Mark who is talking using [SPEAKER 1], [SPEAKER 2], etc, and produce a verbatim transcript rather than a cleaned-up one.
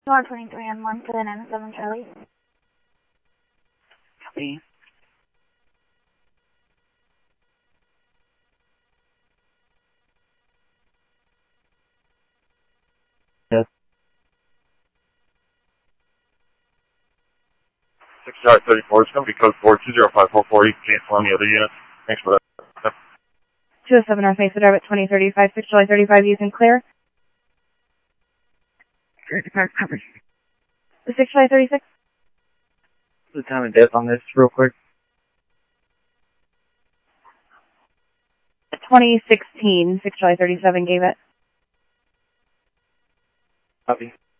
[SPEAKER 1] Star twenty-three and one for the nine seven Charlie.
[SPEAKER 2] Copy. Yes.
[SPEAKER 3] six Charlie thirty-four, it's going to be code four two zero five four four. You can cancel on the other units. Thanks for that.
[SPEAKER 4] two oh seven North Mesa Drive at twenty thirty-five, six July thirty-five, you can clear.
[SPEAKER 2] thirty-five coverage.
[SPEAKER 4] The six July thirty-six?
[SPEAKER 2] The time and death on this, real quick.
[SPEAKER 4] twenty sixteen, six July thirty-seven gave it.
[SPEAKER 2] Copy.